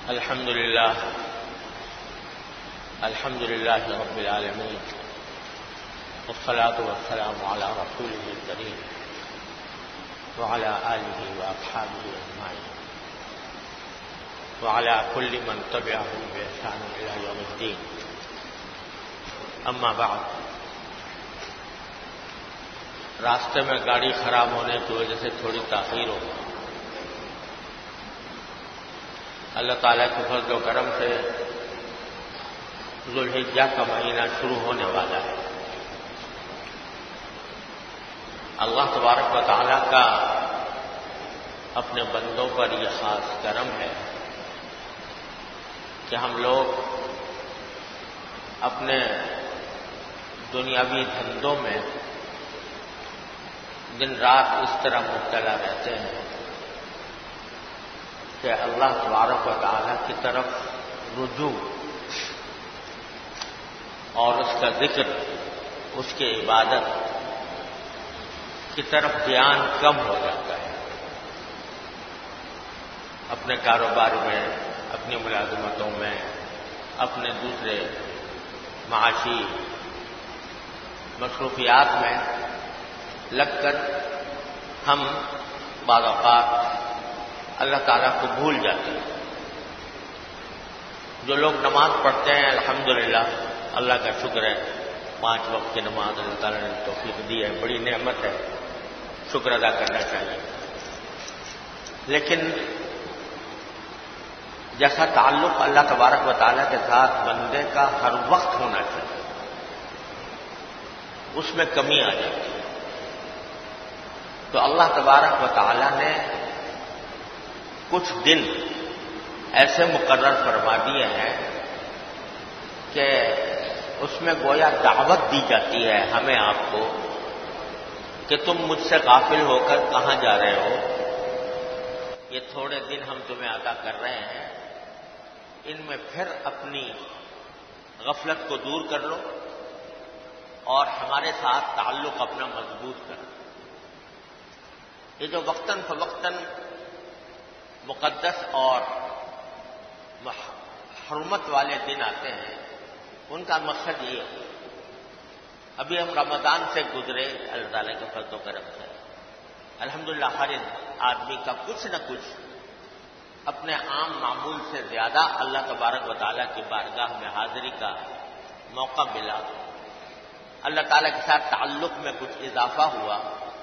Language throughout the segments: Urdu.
الحمد لله رب العالمين، والصلاة والسلام على رسوله الكريم وعلى آله وأصحابه أجمعين وعلى كل من تبعهم بإحسان إلى يوم الدين. أما بعد، راستے میں گاڑی خراب ہونے کی وجہ سے تھوڑی تاخیر ہو گئی. اللہ تعالیٰ کے فضل و کرم سے ذوالحجہ کا مہینہ شروع ہونے والا ہے. اللہ تبارک و تعالیٰ کا اپنے بندوں پر یہ خاص کرم ہے کہ ہم لوگ اپنے دنیاوی دھندوں میں دن رات اس طرح مبتلا رہتے ہیں کہ اللہ تبارک و تعالیٰ کی طرف رجوع اور اس کا ذکر، اس کی عبادت کی طرف دھیان کم ہو جاتا ہے. اپنے کاروبار میں، اپنی ملازمتوں میں، اپنے دوسرے معاشی مصروفیات میں لگ کر ہم بعض اوقات اللہ تعالیٰ کو بھول جاتے ہیں. جو لوگ نماز پڑھتے ہیں الحمدللہ، اللہ کا شکر ہے، 5 وقت کی نماز اللہ تعالیٰ نے توفیق دی ہے، بڑی نعمت ہے، شکر ادا کرنا چاہیے. لیکن جیسا تعلق اللہ تبارک و تعالیٰ کے ساتھ بندے کا ہر وقت ہونا چاہیے، اس میں کمی آ جاتی ہے. تو اللہ تبارک و تعالیٰ نے کچھ دن ایسے مقرر فرما دیے ہیں کہ اس میں گویا دعوت دی جاتی ہے ہمیں، آپ کو، کہ تم مجھ سے غافل ہو کر کہاں جا رہے ہو. یہ تھوڑے دن ہم تمہیں عطا کر رہے ہیں، ان میں پھر اپنی غفلت کو دور کر لو اور ہمارے ساتھ تعلق اپنا مضبوط کرو. یہ جو وقتاً فوقتاً مقدس اور حرمت والے دن آتے ہیں، ان کا مقصد یہ ہے. ابھی ہم رمضان سے گزرے اللہ تعالیٰ کے فضل و کرم سے. الحمدللہ ہر آدمی کا کچھ نہ کچھ اپنے عام معمول سے زیادہ اللہ تبارک و تعالیٰ کی بارگاہ میں حاضری کا موقع ملا. اللہ تعالیٰ کے ساتھ تعلق میں کچھ اضافہ ہوا.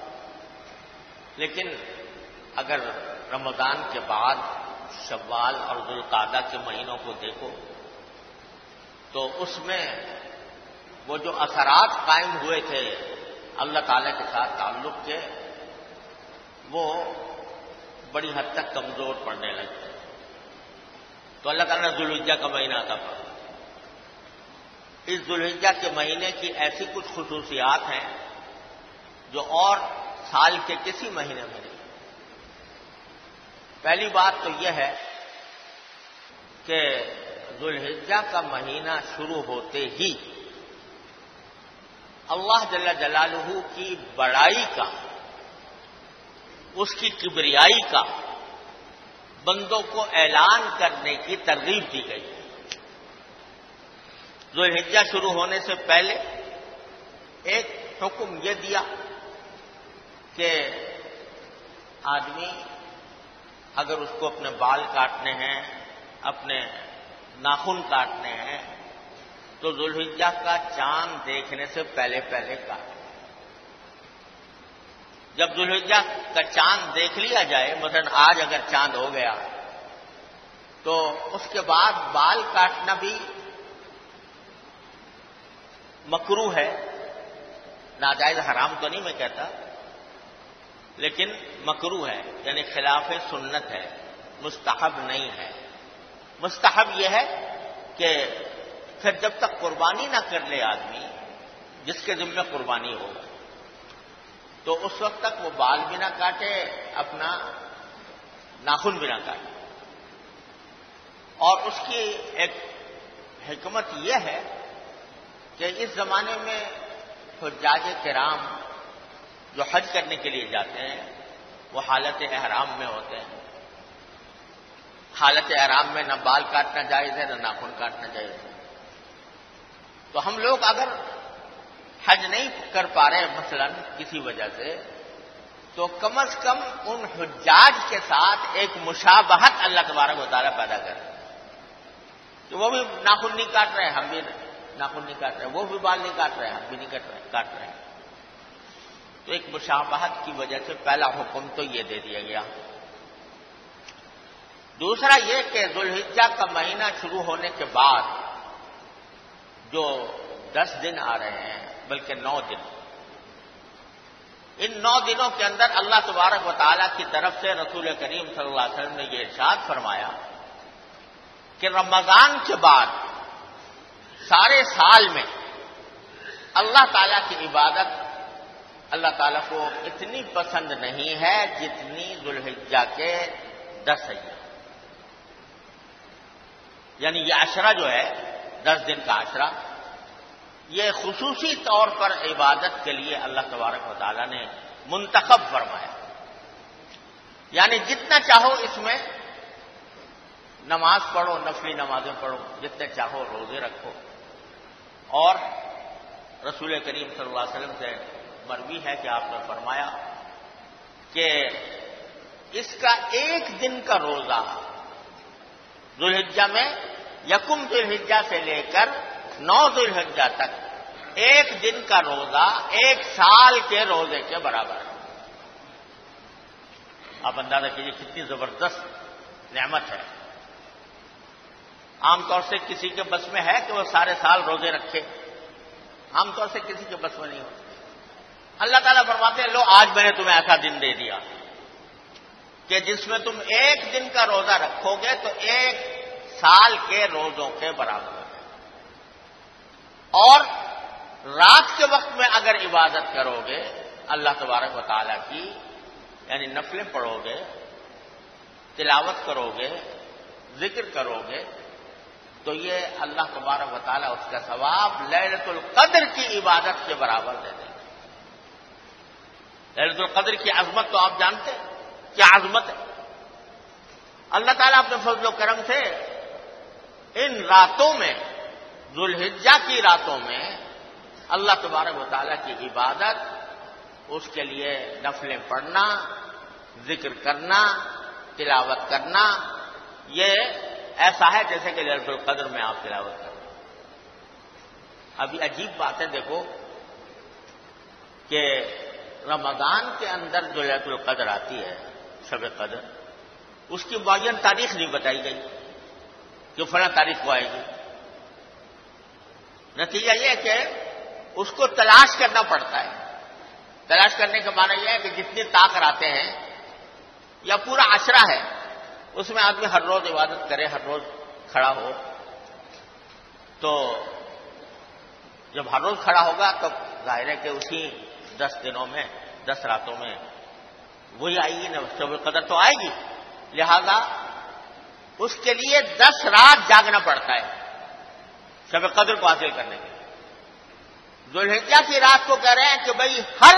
لیکن اگر رمضان کے بعد شوال اور ذوالقعدہ کے مہینوں کو دیکھو تو اس میں وہ جو اثرات قائم ہوئے تھے اللہ تعالیٰ کے ساتھ تعلق کے، وہ بڑی حد تک کمزور پڑنے لگتے. تو اللہ تعالیٰ نے ذوالحجہ کا مہینہ عطا فرمایا. اس ذوالحجہ کے مہینے کی ایسی کچھ خصوصیات ہیں جو اور سال کے کسی مہینے میں نہیں. پہلی بات تو یہ ہے کہ ذوالحجہ کا مہینہ شروع ہوتے ہی اللہ جل جلالہ کی بڑائی کا، اس کی کبریائی کا بندوں کو اعلان کرنے کی ترغیب دی گئی. ذوالحجہ شروع ہونے سے پہلے ایک حکم یہ دیا کہ آدمی اگر اس کو اپنے بال کاٹنے ہیں، اپنے ناخن کاٹنے ہیں، تو ذوالحجہ کا چاند دیکھنے سے پہلے کاٹے. جب ذوالحجہ کا چاند دیکھ لیا جائے، مثلا آج اگر چاند ہو گیا تو اس کے بعد بال کاٹنا بھی مکروہ ہے. ناجائز حرام تو نہیں میں کہتا، لیکن مکروہ ہے، یعنی خلاف سنت ہے، مستحب نہیں ہے. مستحب یہ ہے کہ پھر جب تک قربانی نہ کر لے آدمی، جس کے ذمہ قربانی ہو، تو اس وقت تک وہ بال بھی نہ کاٹے، اپنا ناخن بھی نہ کاٹے. اور اس کی ایک حکمت یہ ہے کہ اس زمانے میں حجاج کرام جو حج کرنے کے لیے جاتے ہیں وہ حالت احرام میں ہوتے ہیں. حالت احرام میں نہ بال کاٹنا جائز ہے نہ ناخن کاٹنا جائز ہے. تو ہم لوگ اگر حج نہیں کر پا رہے مثلا کسی وجہ سے، تو کم از کم ان حجاج کے ساتھ ایک مشابہت اللہ تبارک و تعالیٰ پیدا کرے کہ وہ بھی ناخن نہیں کاٹ رہے ہیں، ہم بھی ناخن نہیں کاٹ رہے ہیں، وہ بھی بال نہیں کاٹ رہے ہیں، ہم بھی نہیں کاٹ رہے ہیں. تو ایک مشابہت کی وجہ سے پہلا حکم تو یہ دے دیا گیا. دوسرا یہ کہ ذوالحجہ کا مہینہ شروع ہونے کے بعد جو 10 دن آ رہے ہیں، بلکہ 9 دن، ان 9 دنوں کے اندر اللہ تبارک و تعالیٰ کی طرف سے رسول کریم صلی اللہ علیہ وسلم نے یہ ارشاد فرمایا کہ رمضان کے بعد سارے سال میں اللہ تعالیٰ کی عبادت اللہ تعالیٰ کو اتنی پسند نہیں ہے جتنی ذوالحجہ کے 10 ایام. یعنی یہ عشرہ جو ہے 10 دن کا عشرہ، یہ خصوصی طور پر عبادت کے لیے اللہ تبارک و تعالیٰ نے منتخب فرمایا. یعنی جتنا چاہو اس میں نماز پڑھو، نفلی نمازیں پڑھو، جتنے چاہو روزے رکھو. اور رسول کریم صلی اللہ علیہ وسلم سے مروی ہے کہ آپ نے فرمایا کہ اس کا 1 دن کا روزہ ذوالحجہ میں، یکم ذوالحجہ سے لے کر 9 ذوالحجہ تک 1 دن کا روزہ 1 سال کے روزے کے برابر ہے. آپ اندازہ کیجیے کتنی زبردست نعمت ہے. عام طور سے کسی کے بس میں ہے کہ وہ سارے سال روزے رکھے، عام طور سے کسی کے بس میں نہیں ہوتا. اللہ تعالیٰ فرماتے ہیں لو آج میں نے تمہیں ایسا دن دے دیا کہ جس میں تم 1 دن کا روزہ رکھو گے تو 1 سال کے روزوں کے برابر ہے. اور رات کے وقت میں اگر عبادت کرو گے اللہ تبارک و تعالیٰ کی، یعنی نفلیں پڑھو گے، تلاوت کرو گے، ذکر کرو گے، تو یہ اللہ تبارک و تعالیٰ اس کا ثواب لیلۃ القدر کی عبادت کے برابر دے دیں. لیلۃ القدر کی عظمت تو آپ جانتے ہیں کیا عظمت ہے. اللہ تعالیٰ اپنے فضل و کرم سے ان راتوں میں، ذوالحجہ کی راتوں میں اللہ تبارک و تعالیٰ کی عبادت، اس کے لیے نفلیں پڑھنا، ذکر کرنا، تلاوت کرنا، یہ ایسا ہے جیسے کہ لیلۃ القدر میں آپ تلاوت کریں. ابھی عجیب بات ہے، دیکھو کہ رمضان کے اندر جو لیلۃ القدر آتی ہے، شب قدر، اس کی معین تاریخ نہیں بتائی گئی کہ فلاں تاریخ کو آئے گی. نتیجہ یہ ہے کہ اس کو تلاش کرنا پڑتا ہے. تلاش کرنے کا معنی یہ ہے کہ جتنی طاقت آتے ہیں یا پورا عشرہ ہے اس میں آدمی ہر روز عبادت کرے، ہر روز کھڑا ہو. تو جب ہر روز کھڑا ہوگا تو ظاہر ہے کہ اسی 10 دنوں میں، 10 راتوں میں وہی آئے گی نا، شب قدر تو آئے گی. لہذا اس کے لیے 10 رات جاگنا پڑتا ہے شب قدر کو حاصل کرنے کے لیے. ذوالحجہ کی رات کو کہہ رہے ہیں کہ بھئی ہر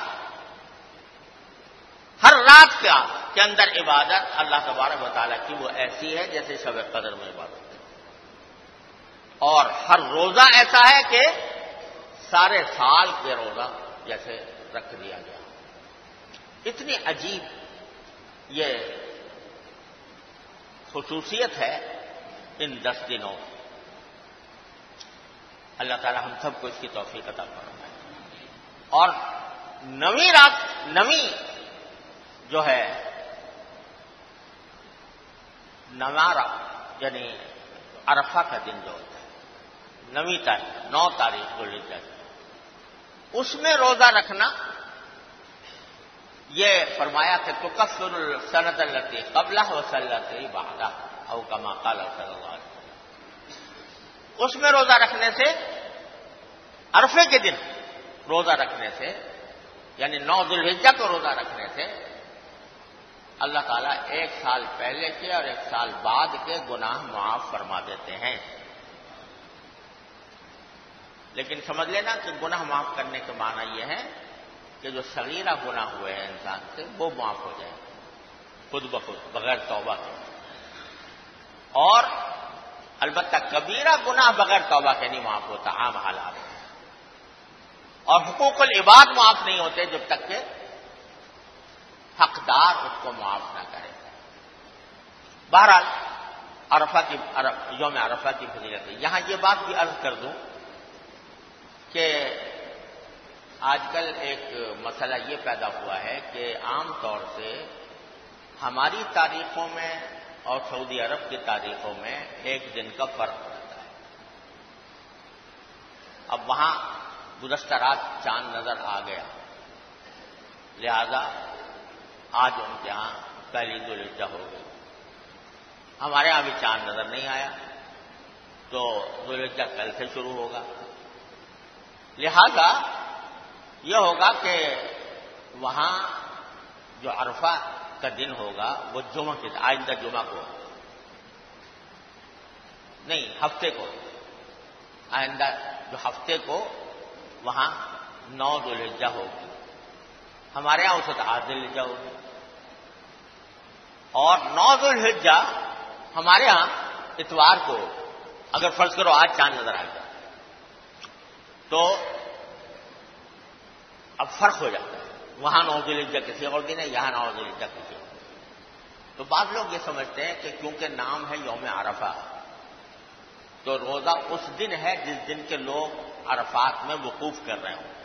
رات کے اندر عبادت اللہ تبارک و تعالیٰ کی وہ ایسی ہے جیسے شب قدر میں عبادت ہے. اور ہر روزہ ایسا ہے کہ سارے سال کے روزہ جیسے رکھ دیا گیا. اتنی عجیب یہ خصوصیت ہے ان 10 دنوں. اللہ تعالی ہم سب کو اس کی توفیق عطا فرمائے. اور 9ویں رات، 9ویں جو ہے 9واں یعنی عرفہ کا دن جو ہوتا ہے، 9ویں تاریخ، 9 تاریخ ذوالحجہ، اس میں روزہ رکھنا یہ فرمایا کہ تکفر السنۃ التی قبلہ وسنۃ بعدہ او کما قال صلی اللہ علیہ وسلم. اس میں روزہ رکھنے سے، عرفے کے دن روزہ رکھنے سے، یعنی 9 ذوالحجہ کو روزہ رکھنے سے اللہ تعالیٰ 1 سال پہلے کے اور 1 سال بعد کے گناہ معاف فرما دیتے ہیں. لیکن سمجھ لینا کہ گناہ معاف کرنے کے معنی یہ ہے کہ جو صغیرہ گناہ ہوئے ہیں انسان سے وہ معاف ہو جائے خود بخود، بغیر توبہ کے. اور البتہ کبیرہ گناہ بغیر توبہ کے نہیں معاف ہوتا عام حالات میں، اور حقوق العباد معاف نہیں ہوتے جب تک کہ حقدار اس کو معاف نہ کرے۔ بہرحال یوم عرفہ کی فضیلت ہے۔ یہاں یہ بات بھی عرض کر دوں کہ آج کل ایک مسئلہ یہ پیدا ہوا ہے کہ عام طور سے ہماری تاریخوں میں اور سعودی عرب کی تاریخوں میں ایک دن کا فرق رہتا ہے۔ اب وہاں گزشتہ رات چاند نظر آ گیا، لہذا آج ان کے ہاں پہلی ذوالحجہ ہو گئی۔ ہمارے ہاں بھی چاند نظر نہیں آیا تو ذوالحجہ کل سے شروع ہوگا، لہذا یہ ہوگا کہ وہاں جو عرفہ کا دن ہوگا وہ جمعہ کے آئندہ جمعہ کو نہیں، ہفتے کو، آئندہ جو ہفتے کو وہاں 9 ذوالحجہ ہوگی، ہمارے یہاں اس وقت 8 ذوالحجہ ہوگی، اور 9 ذوالحجہ ہمارے ہاں اتوار کو، اگر فرض کرو آج چاند نظر آ گیا تو اب فرق ہو جاتا ہے، وہاں 9 ذوالحجہ کسی اور دن ہے، یہاں 9 ذوالحجہ کسی اور دن۔ تو بعض لوگ یہ سمجھتے ہیں کہ کیونکہ نام ہے یوم عرفہ تو روزہ اس دن ہے جس دن کے لوگ عرفات میں وقوف کر رہے ہوں،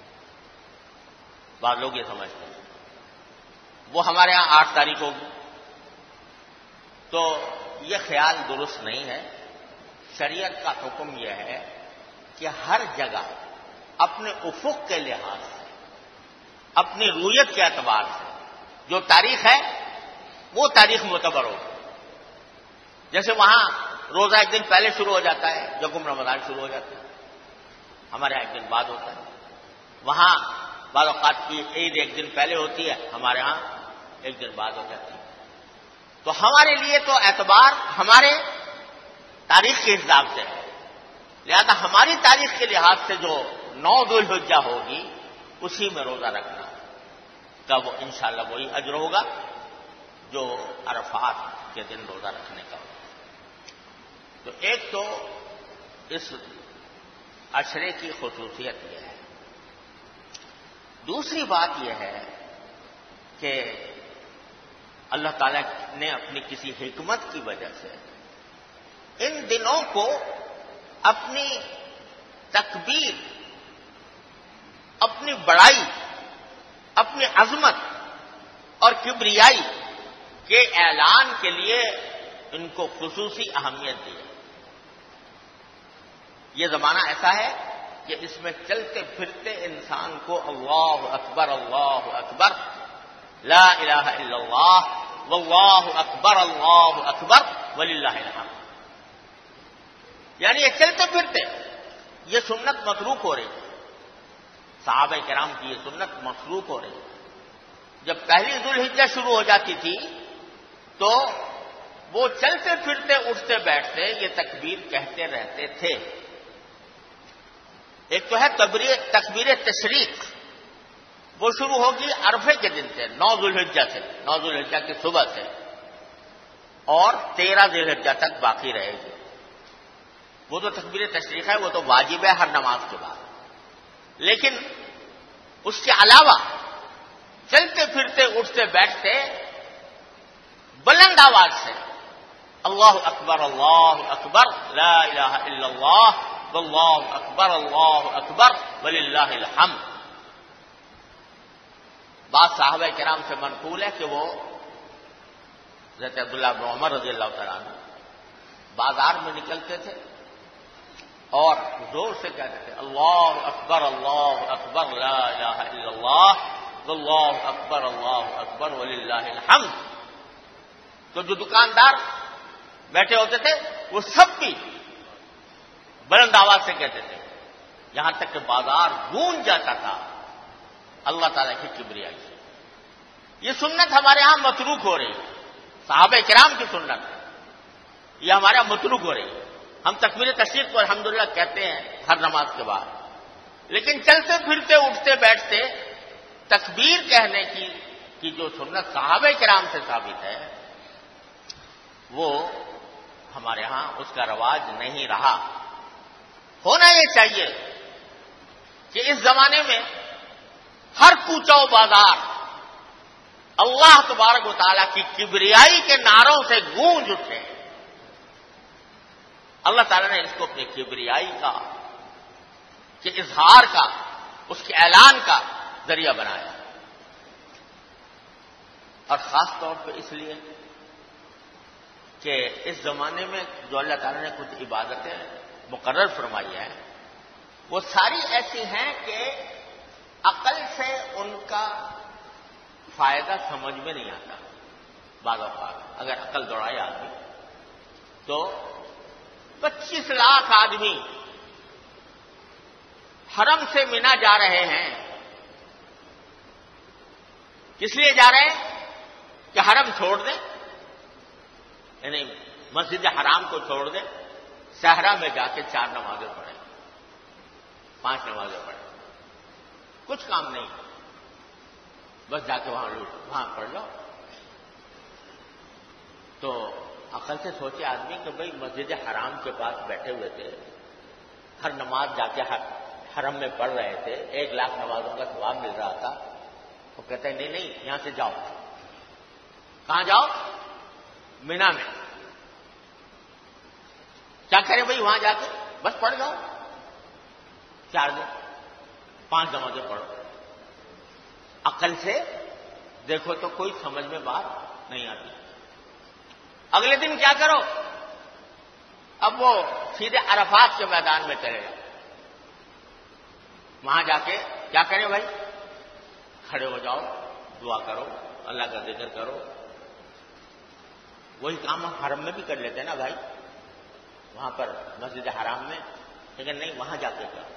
بعض لوگ یہ سمجھتے ہیں۔ وہ ہمارے یہاں 8 تاریخ ہوگی، تو یہ خیال درست نہیں ہے۔ شریعت کا حکم یہ ہے کہ ہر جگہ اپنے افق کے لحاظ سے، اپنی رویت کے اعتبار سے جو تاریخ ہے وہ تاریخ معتبر ہو۔ جیسے وہاں روزہ ایک دن پہلے شروع ہو جاتا ہے، یکم رمضان شروع ہو جاتا ہے، ہمارے یہاں ایک دن بعد ہوتا ہے۔ وہاں بعض اوقات کی عید ایک دن پہلے ہوتی ہے، ہمارے ہاں ایک دن بعد ہو جاتی ہے۔ تو ہمارے لیے تو اعتبار ہمارے تاریخ کے حساب سے ہے، لہذا ہماری تاریخ کے لحاظ سے جو 9 ذوالحجہ ہوگی اسی میں روزہ رکھنا کا وہ انشاءاللہ وہی اجر ہوگا جو عرفات کے دن روزہ رکھنے کا ہوگا۔ تو ایک تو اس عشرے کی خصوصیت یہ ہے۔ دوسری بات یہ ہے کہ اللہ تعالیٰ نے اپنی کسی حکمت کی وجہ سے ان دنوں کو اپنی تکبیر، اپنی بڑائی، اپنی عظمت اور کبریائی کے اعلان کے لیے ان کو خصوصی اہمیت دی ہے۔ یہ زمانہ ایسا ہے کہ اس میں چلتے پھرتے انسان کو اللہ اکبر لا الہ الا اللہ واللہ اکبر وللہ الحمد، یعنی یہ چلتے پھرتے یہ سنت متروک ہو رہی ہے۔ صحابہ کرام کی یہ سنت متروک ہو رہی ہے۔ جب پہلی ذوالحجہ شروع ہو جاتی تھی تو وہ چلتے پھرتے اٹھتے بیٹھتے یہ تکبیر کہتے رہتے تھے۔ ایک تو ہے تکبیر تشریق، وہ شروع ہوگی عرفے کے دن سے، 9 ذوالحجہ سے، 9 ذوالحجہ کی صبح سے، اور 13 ذوالحجہ تک باقی رہے گی۔ وہ تو تکبیر تشریق ہے، وہ تو واجب ہے ہر نماز کے بعد، لیکن اس کے علاوہ چلتے پھرتے اٹھتے بیٹھتے بلند آواز سے اللہ اکبر لا الہ الا اللہ واللہ اکبر وللہ الحمد۔ بعض صحابہ کرام سے منقول ہے کہ وہ حضرت عبداللہ بن عمر رضی اللہ تعالیٰ عنہ بازار میں نکلتے تھے اور زور سے کہتے تھے اللہ اکبر لا الہ الا اللہ واللہ اکبر وللہ الحمد۔ تو جو دکاندار بیٹھے ہوتے تھے وہ سب بھی بلند آواز سے کہتے تھے، یہاں تک کہ بازار گونج جاتا تھا اللہ تعالیٰ کی کبریائی سے۔ یہ سنت ہمارے ہاں متروک ہو رہی ہے، صحابہ کرام کی سنت یہ ہمارے یہاں متروک ہو رہی ہے۔ ہم تکبیر تشریق کو الحمدللہ کہتے ہیں ہر نماز کے بعد، لیکن چلتے پھرتے اٹھتے بیٹھتے تکبیر کہنے کی جو سنت صحابہ کرام سے ثابت ہے وہ ہمارے ہاں اس کا رواج نہیں رہا. ہونا یہ چاہیے کہ اس زمانے میں ہر کوچہ و بازار اللہ تبارک و تعالیٰ کی کبریائی کے نعروں سے گونج اٹھے. اللہ تعالیٰ نے اس کو اپنی کبریائی کا کہ اظہار کا اس کے اعلان کا ذریعہ بنایا. اور خاص طور پہ اس لیے کہ اس زمانے میں جو اللہ تعالیٰ نے کچھ عبادتیں مقرر فرمائی ہیں وہ ساری ایسی ہیں کہ عقل سے ان کا فائدہ سمجھ میں نہیں آتا. بعض اوقات اگر عقل دوڑائے آدمی تو 25 لاکھ آدمی حرم سے مینا جا رہے ہیں. کس لیے جا رہے ہیں؟ کہ حرم چھوڑ دیں، یعنی مسجد حرام کو چھوڑ دیں، صحرا میں جا کے 4 نمازیں پڑھیں، 5 نمازیں پڑھیں، کچھ کام نہیں، بس جا کے وہاں پڑھ لو. تو عقل سے سوچے آدمی کہ بھئی مسجد حرام کے پاس بیٹھے ہوئے تھے، ہر نماز جا کے حرم میں پڑھ رہے تھے، 1 لاکھ نمازوں کا ثواب مل رہا تھا. وہ کہتے ہیں نہیں یہاں سے جاؤ. کہاں جاؤ؟ مینا میں. کیا کریں بھئی وہاں جا کے؟ بس پڑھ جاؤ 4 دن 5 نمازیں پڑھو. عقل سے دیکھو تو کوئی سمجھ میں بات نہیں آتی. اگلے دن کیا کرو؟ اب وہ سیدھے عرفات کے میدان میں چلے جاؤ. وہاں جا کے کیا کریں بھائی؟ کھڑے ہو جاؤ، دعا کرو، اللہ کا ذکر کرو. وہی کام ہم حرم میں بھی کر لیتے ہیں نا بھائی، وہاں پر مسجد حرام میں. لیکن نہیں، وہاں جا کے کرو.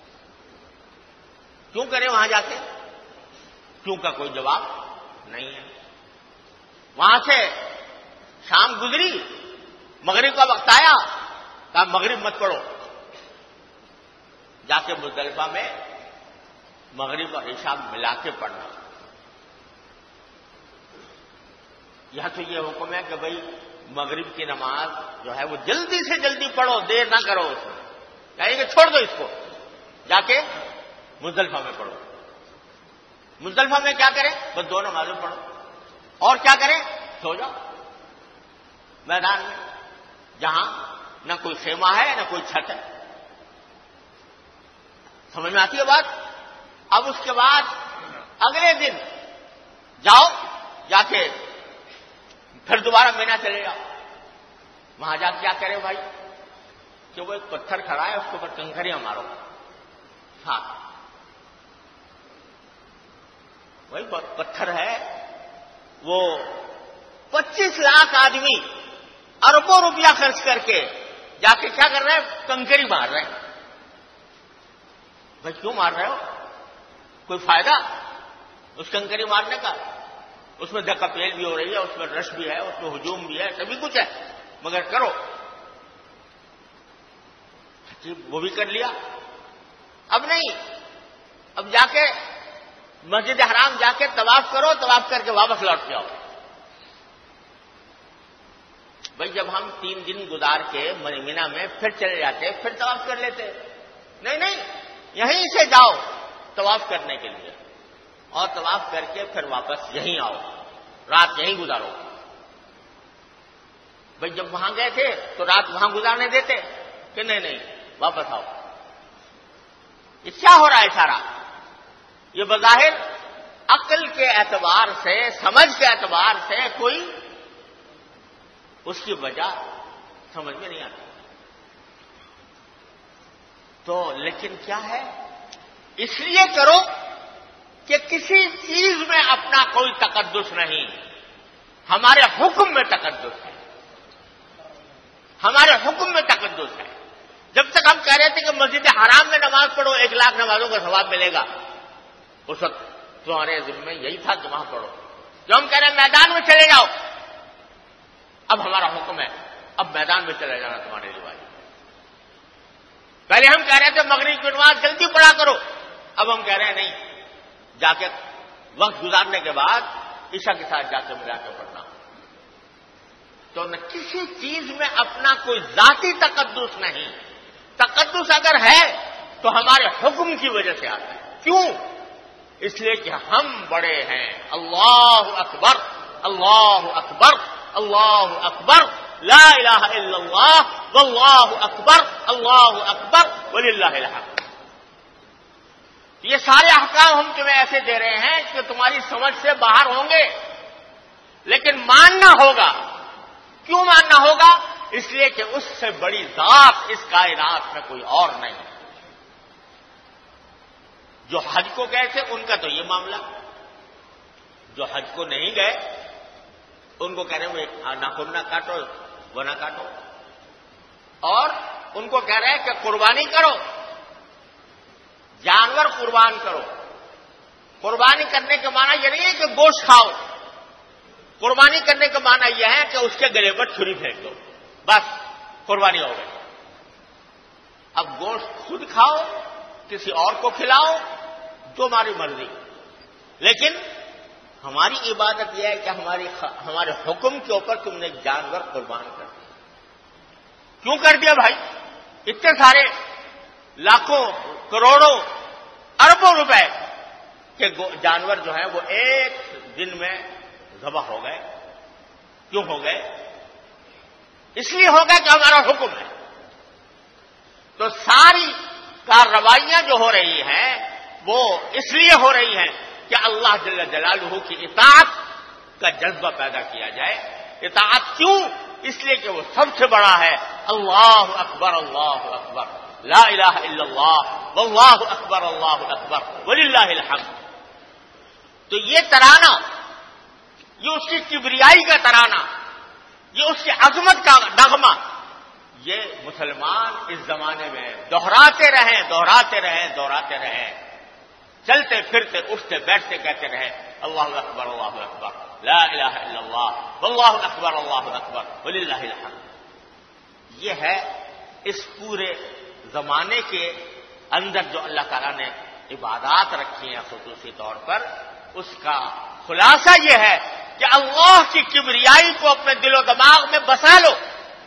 کیوں کریں وہاں جا کے؟ کیوں کا کوئی جواب نہیں ہے. وہاں سے شام گزری، مغرب کا وقت آیا، کہا مغرب مت پڑھو، جا کے مزدلفہ میں مغرب اور عشاء ملا کے پڑھنا. یہاں تو یہ حکم ہے کہ بھئی مغرب کی نماز جو ہے وہ جلدی سے جلدی پڑھو، دیر نہ کرو اس میں. یعنی کہ چھوڑ دو اس کو، جا کے مزدلفہ میں پڑھو. مزدلفہ میں کیا کریں؟ بس 2 نمازیں پڑھو. اور کیا کریں؟ سو جاؤ میدان میں، جہاں نہ کوئی خیمہ ہے نہ کوئی چھت ہے. سمجھ میں آتی ہے بات؟ اب اس کے بعد اگلے دن جاؤ، جا کے پھر دوبارہ مینا چلے جاؤ. وہاں جا کے کیا کرے بھائی؟ کہ وہ ایک پتھر کھڑا ہے، اس کے اوپر کنکریاں مارو. ہاں وہی پتھر ہے. وہ 25 لاکھ آدمی اربوں روپیہ خرچ کر کے جا کے کیا کر رہے ہیں؟ کنکری مار رہے ہیں. بھائی کیوں مار رہے ہو؟ کوئی فائدہ اس کنکری مارنے کا؟ اس میں دھکا پیل بھی ہو رہی ہے، اس میں رش بھی ہے، اس میں ہجوم بھی ہے، سبھی کچھ ہے، مگر کرو. وہ بھی کر لیا. اب نہیں، اب جا کے مسجد حرام جا کے طواف کرو، طواف کر کے واپس لوٹ کے آؤ. بھائی جب ہم 3 دن گزار کے مینا میں پھر چلے جاتے، پھر طواف کر لیتے. نہیں، یہیں سے جاؤ طواف کرنے کے لیے، اور طواف کر کے پھر واپس یہیں آؤ، رات یہیں گزارو. بھائی جب وہاں گئے تھے تو رات وہاں گزارنے دیتے کہ نہیں واپس آؤ. یہ کیا ہو رہا ہے سارا؟ یہ بظاہر عقل کے اعتبار سے، سمجھ کے اعتبار سے کوئی اس کی وجہ سمجھ میں نہیں آتی. تو لیکن کیا ہے؟ اس لیے کرو کہ کسی چیز میں اپنا کوئی تقدس نہیں، ہمارے حکم میں تقدس ہے. ہمارے حکم میں تقدس ہے. جب تک ہم کہہ رہے تھے کہ مسجد حرام میں نماز پڑھو 1 لاکھ نمازوں کا ثواب ملے گا، اس وقت تمہارے ذمہ یہی تھا کہ وہاں پڑھو. جو ہم کہہ رہے ہیں میدان میں چلے جاؤ، اب ہمارا حکم ہے اب میدان میں چلے جانا تمہارے لیے واجب. پہلے ہم کہہ رہے تھے مغرب کی نماز جلدی پڑھا کرو، اب ہم کہہ رہے ہیں نہیں، جا کے وقت گزارنے کے بعد عشاء کے ساتھ جا کے ملا کے پڑھنا. تو نہ کسی چیز میں اپنا کوئی ذاتی تقدس نہیں. تقدس اگر ہے تو ہمارے حکم کی وجہ سے آتا ہے. کیوں؟ اس لیے کہ ہم بڑے ہیں. اللہ اکبر اللہ اکبر اللہ اکبر لا الہ الا اللہ واللہ اکبر اللہ اکبر وللہ الحمد. یہ سارے احکام ہم تمہیں ایسے دے رہے ہیں کہ تمہاری سمجھ سے باہر ہوں گے، لیکن ماننا ہوگا. کیوں ماننا ہوگا؟ اس لیے کہ اس سے بڑی ذات اس کائنات میں کوئی اور نہیں. جو حج کو گئے تھے ان کا تو یہ معاملہ، جو حج کو نہیں گئے ان کو کہہ رہے ہیں ناخن نہ کاٹو وہ نہ کاٹو، اور ان کو کہہ رہے ہیں کہ قربانی کرو، جانور قربان کرو. قربانی کرنے کا معنی یہ نہیں ہے کہ گوشت کھاؤ. قربانی کرنے کا معنی یہ ہے کہ اس کے گلے پر چھری پھینک دو، بس قربانی ہو گئی. اب گوشت خود کھاؤ، کسی اور کو کھلاؤ، تمہاری مرضی. لیکن ہماری عبادت یہ ہے کہ ہمارے حکم کے اوپر تم نے جانور قربان کر دیا. کیوں کر دیا بھائی؟ اتنے سارے لاکھوں کروڑوں اربوں روپے کے جانور جو ہیں وہ ایک دن میں ذبح ہو گئے. کیوں ہو گئے؟ اس لیے ہو گئے کہ ہمارا حکم ہے. تو ساری کارروائیاں جو ہو رہی ہیں وہ اس لیے ہو رہی ہیں کہ اللہ جل جلالہ کی اطاعت کا جذبہ پیدا کیا جائے. اطاعت کیوں؟ اس لیے کہ وہ سب سے بڑا ہے. اللہ اکبر اللہ اکبر لا الہ الا اللہ واللہ اکبر اللہ اکبر وللہ الحمد. تو یہ ترانہ، یہ اس کی کبریائی کا ترانہ، یہ اس کی عظمت کا نغمہ، یہ مسلمان اس زمانے میں دہراتے رہیں، چلتے پھرتے اٹھتے بیٹھتے کہتے رہے اللہ اکبر لا الہ الا اللہ واللہ اکبر وللہ الحمد. یہ ہے اس پورے زمانے کے اندر جو اللہ تعالیٰ نے عبادات رکھی ہیں خصوصی طور پر، اس کا خلاصہ یہ ہے کہ اللہ کی کبریائی کو اپنے دل و دماغ میں بسا لو،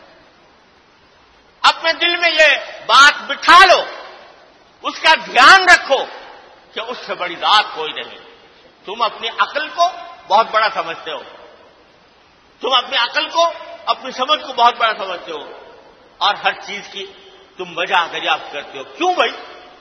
اپنے دل میں یہ بات بٹھا لو، اس کا دھیان رکھو کہ اس سے بڑی ذات کوئی نہیں. تم اپنی عقل کو بہت بڑا سمجھتے ہو، تم اپنی عقل کو، اپنی سمجھ کو بہت بڑا سمجھتے ہو، اور ہر چیز کی تم وجہ دریافت کرتے ہو. کیوں بھائی؟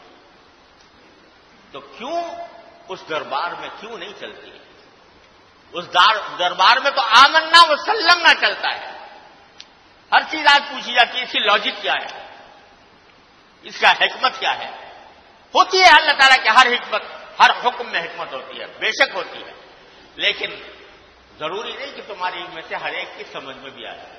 تو کیوں اس دربار میں کیوں نہیں چلتی؟ اس دربار میں تو آمنا وسلمنا چلتا ہے. ہر چیز آج پوچھی جاتی ہے اس کی لاجک کیا ہے، اس کا حکمت کیا ہے. ہوتی ہے اللہ تعالیٰ کی ہر حکمت، ہر حکم میں حکمت ہوتی ہے، بے شک ہوتی ہے، لیکن ضروری نہیں کہ تمہاری میں سے ہر ایک کی سمجھ میں بھی آئے.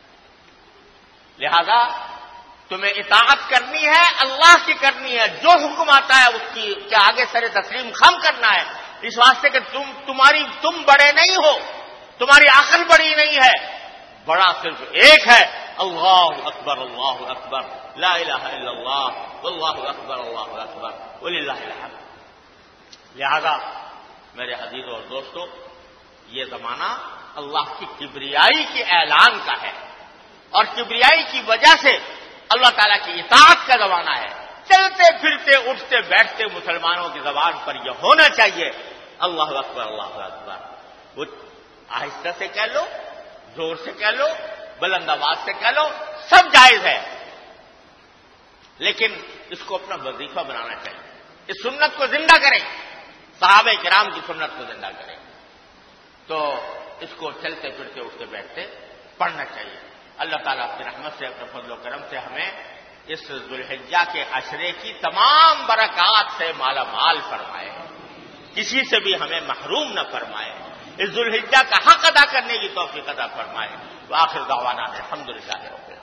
لہذا تمہیں اطاعت کرنی ہے، اللہ کی کرنی ہے. جو حکم آتا ہے اس کی کے آگے سر تسلیم خم کرنا ہے، اس واسطے کہ تم بڑے نہیں ہو، تمہاری عقل بڑی نہیں ہے، بڑا صرف ایک ہے. اللہ اکبر لا الہ الا اللہ واللہ اکبر وللہ الحمد. لہذا میرے عزیزوں اور دوستوں، یہ زمانہ اللہ کی کبریائی کے اعلان کا ہے، اور کبریائی کی وجہ سے اللہ تعالیٰ کی اطاعت کا زمانہ ہے. چلتے پھرتے اٹھتے بیٹھتے مسلمانوں کی زبان پر یہ ہونا چاہیے اللہ اکبر اللہ اکبر. وہ آہستہ سے کہہ لو، زور سے کہہ لو، بلند آواز سے کہہ لو، سب جائز ہے، لیکن اس کو اپنا وظیفہ بنانا چاہیے. اس سنت کو زندہ کریں، صحابہ کرام کی سنت کو زندہ کریں. تو اس کو چلتے پھرتے اٹھتے بیٹھتے پڑھنا چاہیے. اللہ تعالیٰ اپنی رحمت سے، اپنے فضل و کرم سے ہمیں اس ذوالحجہ کے عشرے کی تمام برکات سے مالا مال فرمائے، کسی سے بھی ہمیں محروم نہ فرمائے. اس ذوالحجہ کا حق ادا کرنے کی توفیق عطا فرمائے. وآخر دعوانا الحمدللہ رب العالمین.